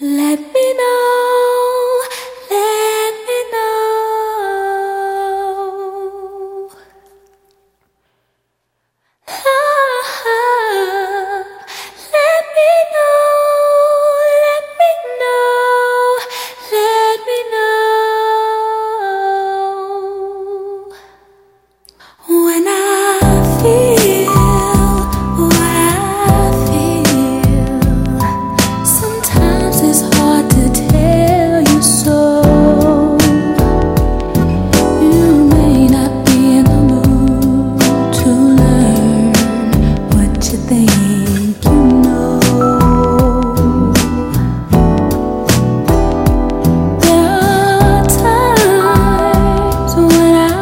Let me know, let me know. Let me know, let me know, let me know. When I feel what I feel, sometimes it's hard to tell you so. You may not be in the mood to learn what you think you know. There are times when I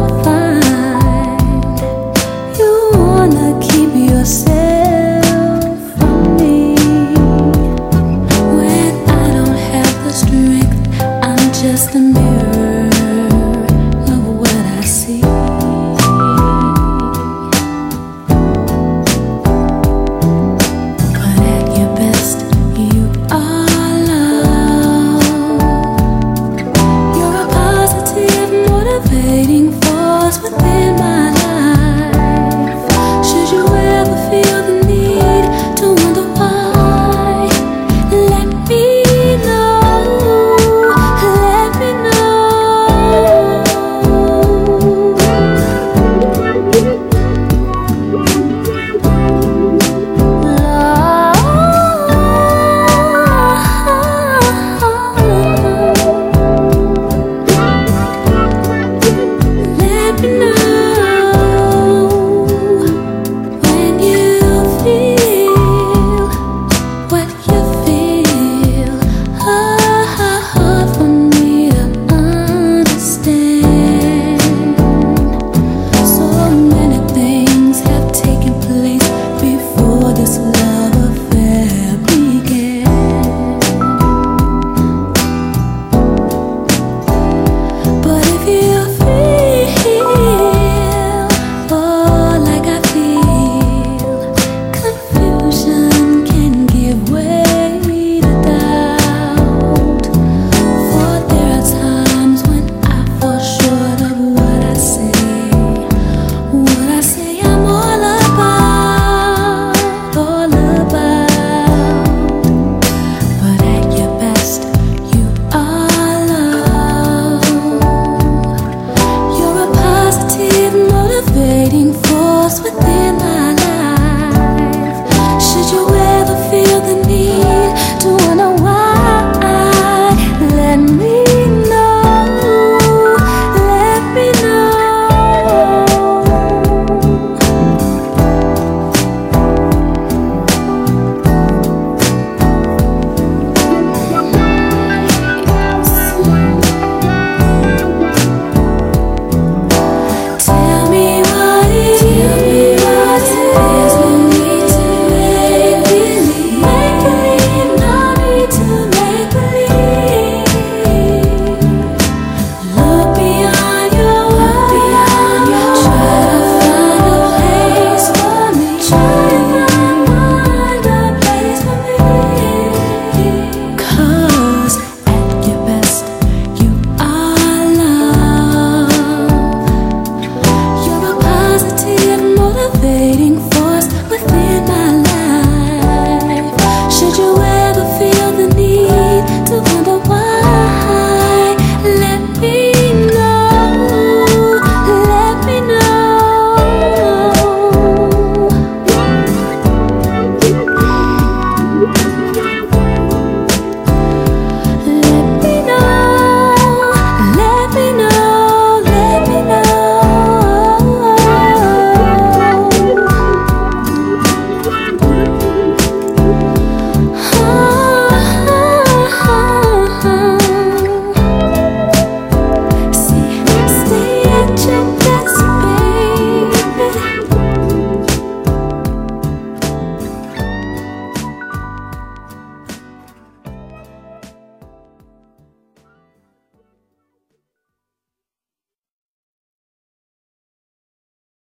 find you wanna keep yourself from me. When I don't have the strength, I'm just a